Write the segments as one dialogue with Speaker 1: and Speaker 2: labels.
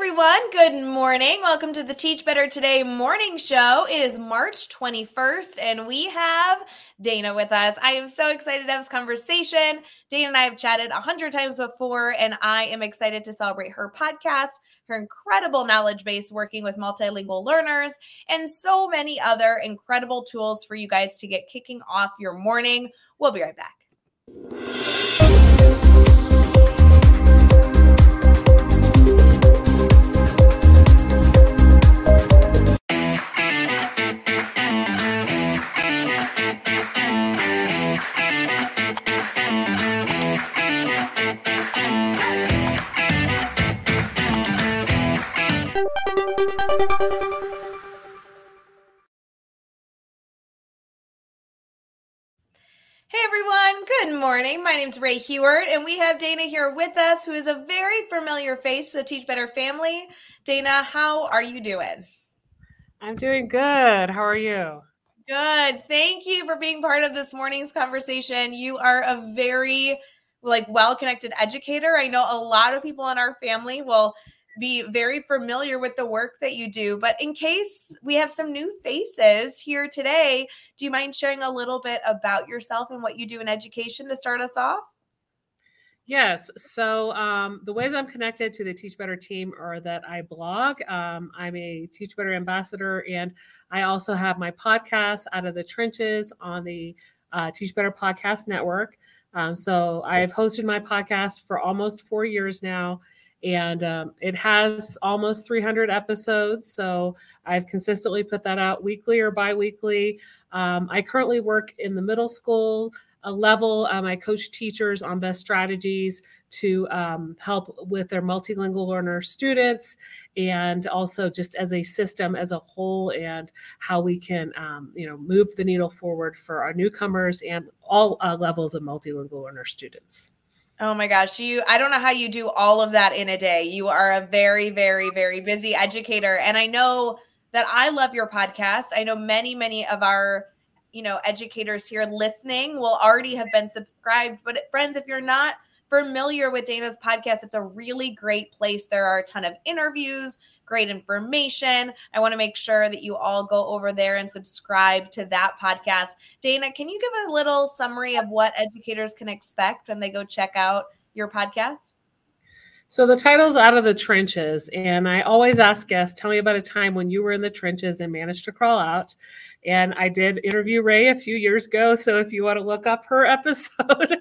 Speaker 1: everyone. Good morning. Welcome to the Teach Better Today morning show. It is March 21st, and we have Dana with us. I am so excited to have this conversation. Dana and I have chatted 100 times before, and I am excited to celebrate her podcast, her incredible knowledge base working with multilingual learners, and so many other incredible tools for you guys to get kicking off your morning. We'll be right back. Hey everyone, good morning. My name is Ray Heward, and we have Dana here with us, who is a very familiar face to the Teach Better family. Dana, how are you doing?
Speaker 2: I'm doing good. How are you?
Speaker 1: Good. Thank you for being part of this morning's conversation. You are a very well-connected educator. I know a lot of people in our family will be very familiar with the work that you do, but in case we have some new faces here today, do you mind sharing a little bit about yourself and what you do in education to start us off?
Speaker 2: Yes. So the ways I'm connected to the Teach Better team are that I blog. I'm a Teach Better ambassador, and I also have my podcast, Out of the Trenches, on the Teach Better Podcast Network. So I've hosted my podcast for almost 4 years now, and it has almost 300 episodes. So I've consistently put that out weekly or bi-weekly. I currently work in the middle school level. I coach teachers on best strategies to help with their multilingual learner students, and also just as a system as a whole, and how we can move the needle forward for our newcomers and all levels of multilingual learner students.
Speaker 1: Oh my gosh, I don't know how you do all of that in a day. You are a very, very, very busy educator. And I know that I love your podcast. I know many of our educators here listening will already have been subscribed. But friends, if you're not familiar with Dana's podcast, it's a really great place. There are a ton of interviews, great information. I want to make sure that you all go over there and subscribe to that podcast. Dana, can you give a little summary of what educators can expect when they go check out your podcast?
Speaker 2: So the title's Out of the Trenches, and I always ask guests, tell me about a time when you were in the trenches and managed to crawl out. And I did interview Ray a few years ago, so if you want to look up her episode.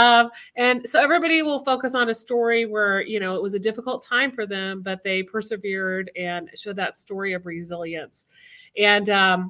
Speaker 2: And so everybody will focus on a story where, it was a difficult time for them, but they persevered and showed that story of resilience. And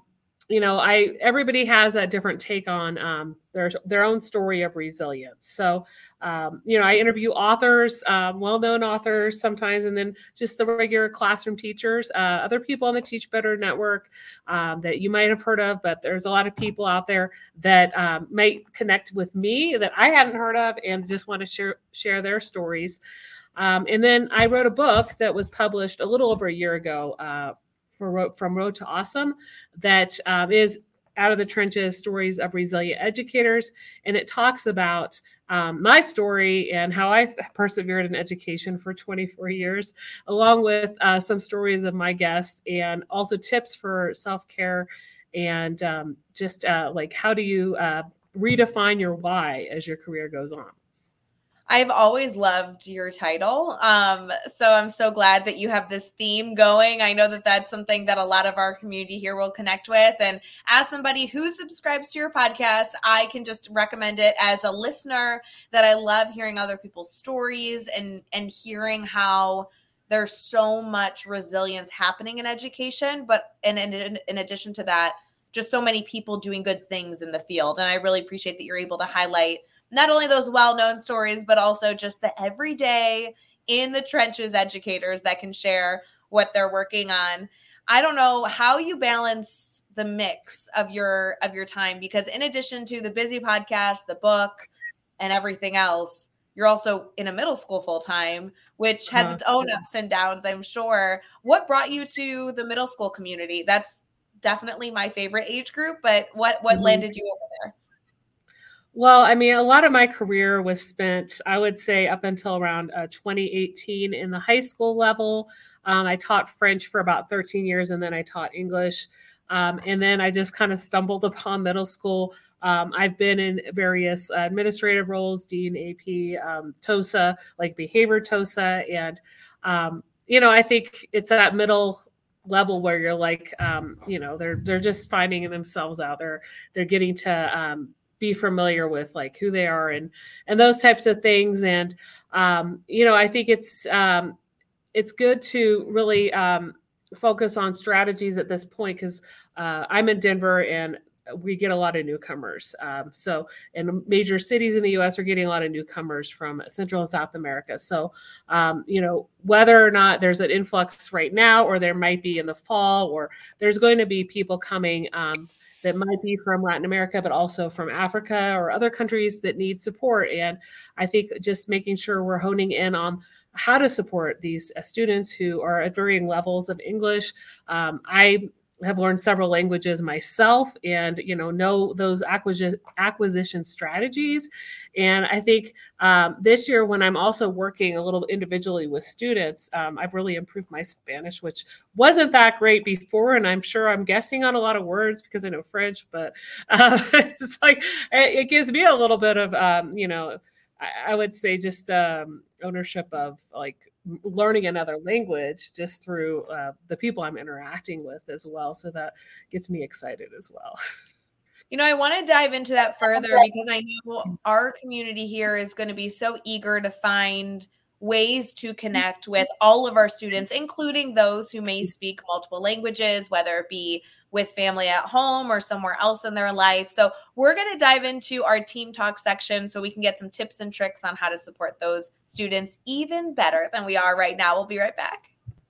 Speaker 2: everybody has a different take on their own story of resilience. So, I interview authors, well-known authors sometimes, and then just the regular classroom teachers, other people on the Teach Better network that you might have heard of, but there's a lot of people out there that might connect with me that I hadn't heard of and just want to share their stories. And then I wrote a book that was published a little over a year ago from Road to Awesome, that is Out of the Trenches, Stories of Resilient Educators. And it talks about my story and how I've persevered in education for 24 years, along with some stories of my guests, and also tips for self-care and how do you redefine your why as your career goes on.
Speaker 1: I've always loved your title. So I'm so glad that you have this theme going. I know that that's something that a lot of our community here will connect with. And as somebody who subscribes to your podcast, I can just recommend it as a listener, that I love hearing other people's stories and hearing how there's so much resilience happening in education. But in addition to that, just so many people doing good things in the field. And I really appreciate that you're able to highlight not only those well-known stories, but also just the everyday in the trenches educators that can share what they're working on. I don't know how you balance the mix of your time, because in addition to the busy podcast, the book, and everything else, you're also in a middle school full-time, which has its own ups and downs, I'm sure. What brought you to the middle school community? That's definitely my favorite age group, but what landed you over there?
Speaker 2: Well, I mean, a lot of my career was spent, I would say, up until around 2018 in the high school level. I taught French for about 13 years, and then I taught English. And then I just kind of stumbled upon middle school. I've been in various administrative roles, Dean, AP, TOSA, like behavior TOSA. And, I think it's that middle level where you're like, they're just finding themselves out there. They're getting to be familiar with like who they are and those types of things. And I think it's good to really focus on strategies at this point because I'm in Denver and we get a lot of newcomers. So, and major cities in the U.S. are getting a lot of newcomers from Central and South America. So, whether or not there's an influx right now, or there might be in the fall, or there's going to be people coming that might be from Latin America, but also from Africa or other countries that need support. And I think just making sure we're honing in on how to support these students who are at varying levels of English. I have learned several languages myself and, know those acquisition strategies. And I think this year when I'm also working a little individually with students, I've really improved my Spanish, which wasn't that great before. And I'm sure I'm guessing on a lot of words because I know French, but it's like, it gives me a little bit of, I would say just ownership of like learning another language just through the people I'm interacting with as well. So that gets me excited as well.
Speaker 1: I want to dive into that further because I know our community here is going to be so eager to find ways to connect with all of our students, including those who may speak multiple languages, whether it be with family at home or somewhere else in their life. So we're going to dive into our team talk section so we can get some tips and tricks on how to support those students even better than we are right now. We'll be right back.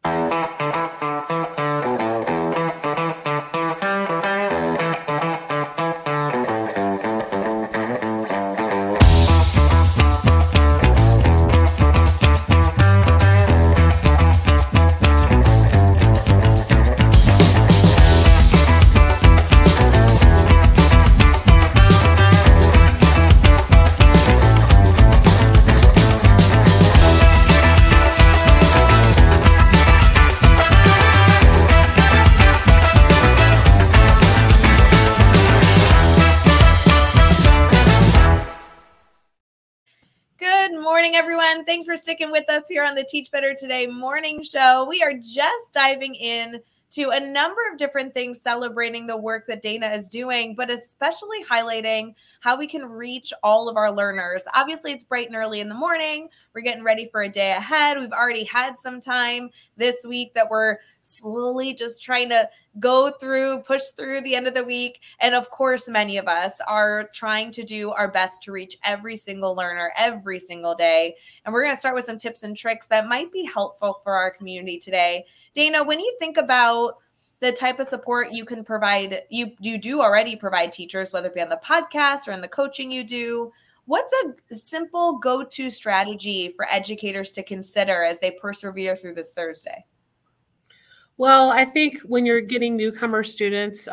Speaker 1: Everyone, thanks for sticking with us here on the Teach Better Today morning show. We are just diving in to a number of different things celebrating the work that Dana is doing, but especially highlighting how we can reach all of our learners. Obviously, it's bright and early in the morning. We're getting ready for a day ahead. We've already had some time this week that we're slowly just trying to go through, push through the end of the week. And of course, many of us are trying to do our best to reach every single learner every single day. And we're going to start with some tips and tricks that might be helpful for our community today. Dana, when you think about the type of support you can provide, you do already provide teachers, whether it be on the podcast or in the coaching you do, what's a simple go-to strategy for educators to consider as they persevere through this Thursday?
Speaker 2: Well, I think when you're getting newcomer students,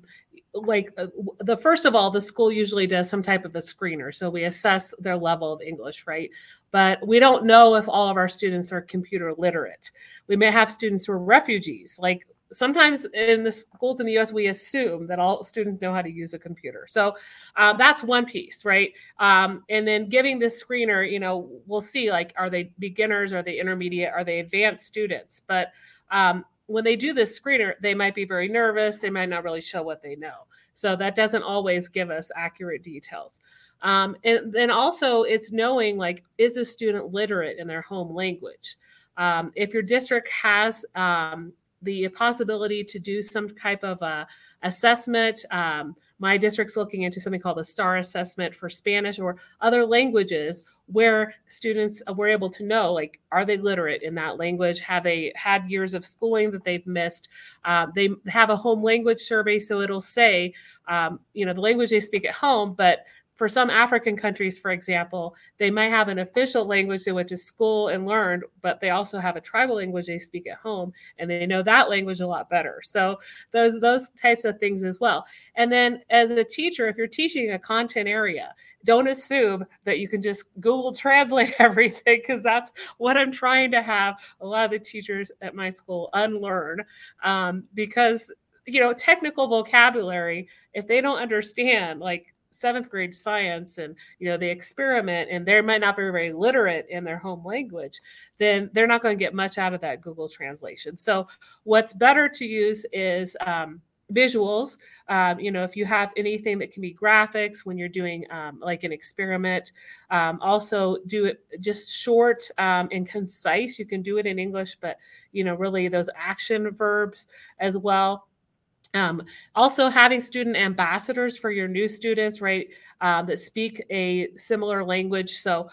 Speaker 2: first of all, the school usually does some type of a screener. So we assess their level of English, right? But we don't know if all of our students are computer literate. We may have students who are refugees. Like sometimes in the schools in the US, we assume that all students know how to use a computer. So that's one piece, right? And then giving this screener, we'll see, like, are they beginners? Are they intermediate? Are they advanced students? But when they do this screener, they might be very nervous. They might not really show what they know. So that doesn't always give us accurate details. And then also it's knowing, like, is the student literate in their home language? If your district has the possibility to do some type of assessment, my district's looking into something called the STAR assessment for Spanish or other languages, where students were able to know, like, are they literate in that language? Have they had years of schooling that they've missed? They have a home language survey, so it'll say, the language they speak at home, but for some African countries, for example, they might have an official language they went to school and learned, but they also have a tribal language they speak at home, and they know that language a lot better. So those types of things as well. And then as a teacher, if you're teaching a content area, don't assume that you can just Google Translate everything, because that's what I'm trying to have a lot of the teachers at my school unlearn, because technical vocabulary, if they don't understand like seventh grade science and the experiment, and they might not be very literate in their home language, then they're not going to get much out of that Google translation. So what's better to use is visuals. If you have anything that can be graphics when you're doing like an experiment, also do it just short and concise. You can do it in English, but really those action verbs as well. Also having student ambassadors for your new students, right, that speak a similar language. So,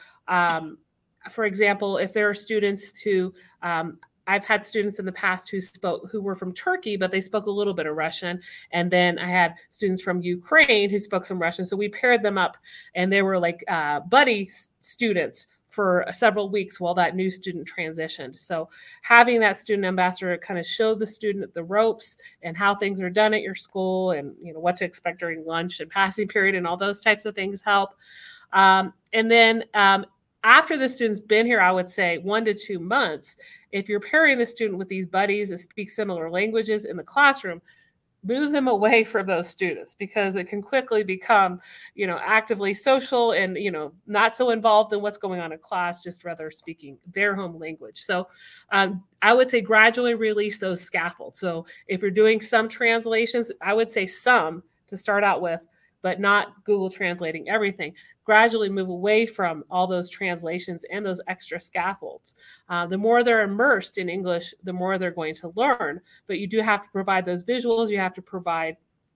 Speaker 2: for example, if there are students who, I've had students in the past who were from Turkey, but they spoke a little bit of Russian. And then I had students from Ukraine who spoke some Russian. So we paired them up, and they were like buddy students for several weeks while that new student transitioned. So having that student ambassador kind of show the student the ropes and how things are done at your school, and what to expect during lunch and passing period and all those types of things help. And then after the student's been here, I would say 1 to 2 months, if you're pairing the student with these buddies that speak similar languages in the classroom, move them away from those students, because it can quickly become, actively social and, not so involved in what's going on in class, just rather speaking their home language. So I would say gradually release those scaffolds. So if you're doing some translations, I would say some to start out with, but not Google translating everything. Gradually move away from all those translations and those extra scaffolds. The more they're immersed in English, the more they're going to learn. But you do have to provide those visuals. You have to provide,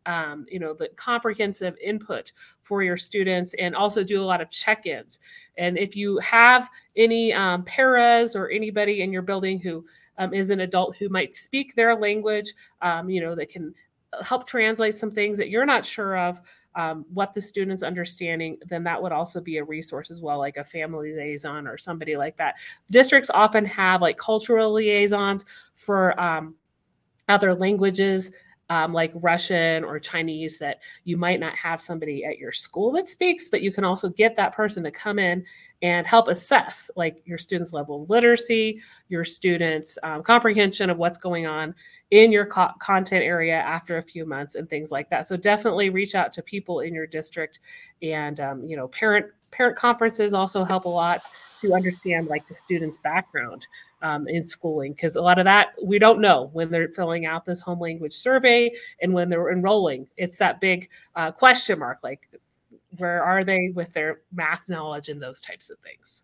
Speaker 2: the comprehensive input for your students, and also do a lot of check-ins. And if you have any paras or anybody in your building who is an adult who might speak their language, that can help translate some things that you're not sure of, what the student's understanding, then that would also be a resource as well, like a family liaison or somebody like that. Districts often have like cultural liaisons for other languages, like Russian or Chinese, that you might not have somebody at your school that speaks, but you can also get that person to come in and help assess like your students' level of literacy, your students' comprehension of what's going on in your content area after a few months, and things like that. So definitely reach out to people in your district, and parent conferences also help a lot to understand like the student's background in schooling, because a lot of that we don't know when they're filling out this home language survey and when they're enrolling. It's that big question mark, like where are they with their math knowledge and those types of things.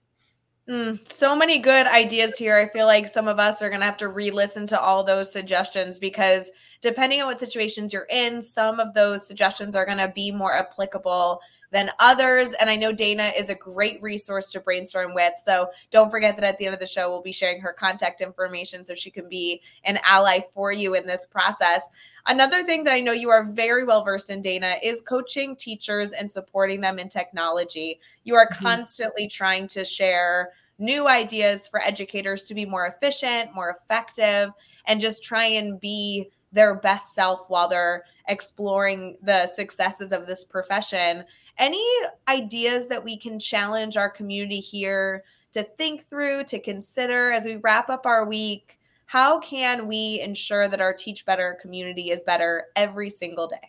Speaker 1: So many good ideas here. I feel like some of us are going to have to re-listen to all those suggestions, because depending on what situations you're in, some of those suggestions are going to be more applicable than others. And I know Dana is a great resource to brainstorm with. So don't forget that at the end of the show, we'll be sharing her contact information so she can be an ally for you in this process. Another thing that I know you are very well versed in, Dana, is coaching teachers and supporting them in technology. You are constantly trying to share new ideas for educators to be more efficient, more effective, and just try and be their best self while they're exploring the successes of this profession. Any ideas that we can challenge our community here to think through, to consider as we wrap up our week? How can we ensure that our Teach Better community is better every single day?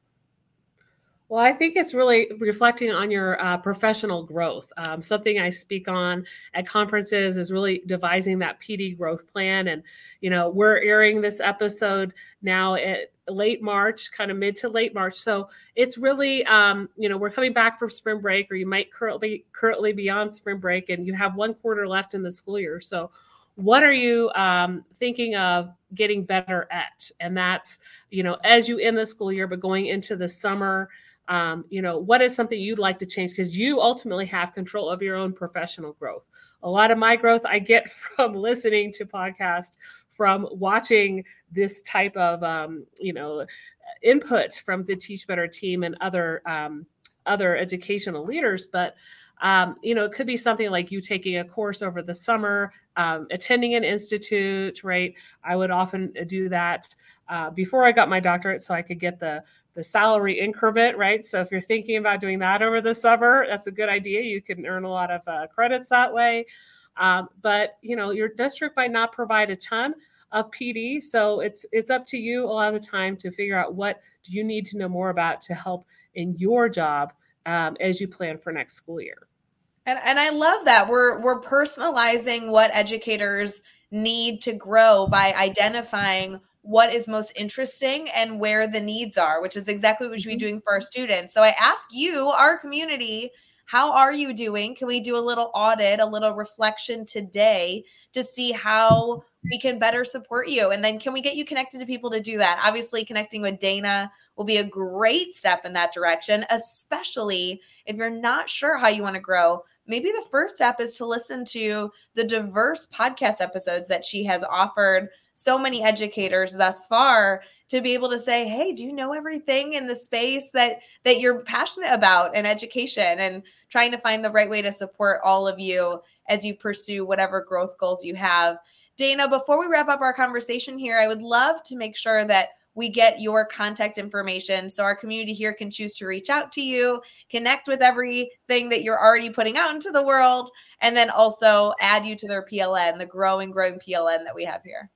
Speaker 2: Well, I think it's really reflecting on your professional growth. Something I speak on at conferences is really devising that PD growth plan. And, we're airing this episode now at late March, kind of mid to late March. So it's really, we're coming back from spring break, or you might currently be on spring break, and you have 1 quarter left in the school year. So what are you thinking of getting better at? And that's, as you end the school year, but going into the summer, what is something you'd like to change? Because you ultimately have control of your own professional growth. A lot of my growth I get from listening to podcasts, from watching this type of, input from the Teach Better team and other other educational leaders, but it could be something like you taking a course over the summer, attending an institute, right? I would often do that before I got my doctorate so I could get the salary increment, right? So if you're thinking about doing that over the summer, that's a good idea. You can earn a lot of credits that way. But your district might not provide a ton of PD. So it's up to you a lot of the time to figure out what do you need to know more about to help in your job as you plan for next school year.
Speaker 1: And I love that we're personalizing what educators need to grow by identifying what is most interesting and where the needs are, which is exactly what we should be doing for our students. So I ask you, our community, how are you doing? Can we do a little audit, a little reflection today to see how we can better support you? And then can we get you connected to people to do that? Obviously, connecting with Dana will be a great step in that direction, especially if you're not sure how you want to grow. Maybe the first step is to listen to the diverse podcast episodes that she has offered so many educators thus far to be able to say, hey, do you know everything in the space that you're passionate about in education, and trying to find the right way to support all of you as you pursue whatever growth goals you have. Dana, before we wrap up our conversation here, I would love to make sure that we get your contact information so our community here can choose to reach out to you, connect with everything that you're already putting out into the world, and then also add you to their PLN, the growing PLN that we have here.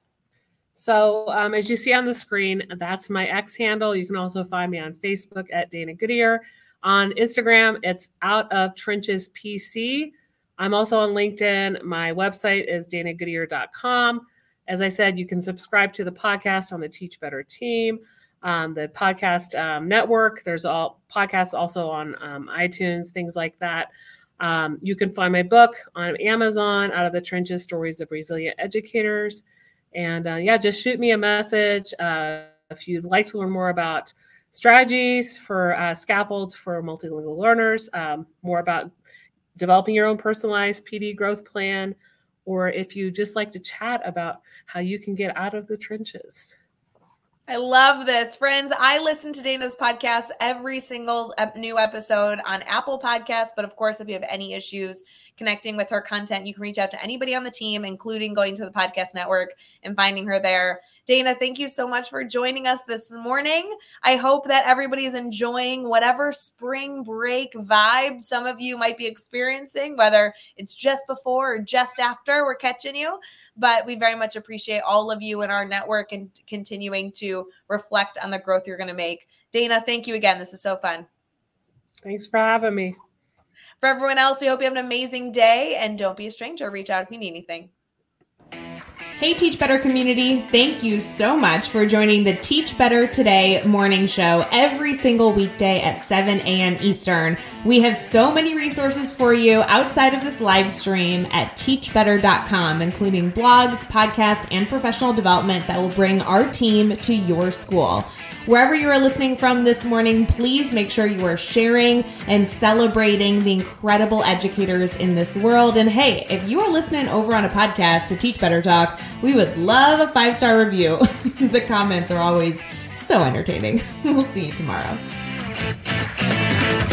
Speaker 2: So as you see on the screen, that's my X handle. You can also find me on Facebook at Dana Goodyear. On Instagram, it's Out of Trenches PC. I'm also on LinkedIn. My website is danagoodyear.com. As I said, you can subscribe to the podcast on the Teach Better team, the podcast network. There's all podcasts also on iTunes, things like that. You can find my book on Amazon, Out of the Trenches, Stories of Resilient Educators. And just shoot me a message if you'd like to learn more about strategies for scaffolds for multilingual learners, more about developing your own personalized PD growth plan, or if you just like to chat about how you can get out of the trenches.
Speaker 1: I love this. Friends, I listen to Dana's podcast every single new episode on Apple Podcasts. But of course, if you have any issues connecting with her content, you can reach out to anybody on the team, including going to the podcast network and finding her there. Dana, thank you so much for joining us this morning. I hope that everybody's enjoying whatever spring break vibe some of you might be experiencing, whether it's just before or just after we're catching you. But we very much appreciate all of you in our network and continuing to reflect on the growth you're going to make. Dana, thank you again. This is so fun.
Speaker 2: Thanks for having me.
Speaker 1: For everyone else, we hope you have an amazing day, and don't be a stranger. Reach out if you need anything. Hey, Teach Better community. Thank you so much for joining the Teach Better Today morning show every single weekday at 7 a.m. Eastern. We have so many resources for you outside of this live stream at teachbetter.com, including blogs, podcasts, and professional development that will bring our team to your school. Wherever you are listening from this morning, please make sure you are sharing and celebrating the incredible educators in this world. And hey, if you are listening over on a podcast to Teach Better Talk, we would love a 5-star review. The comments are always so entertaining. We'll see you tomorrow.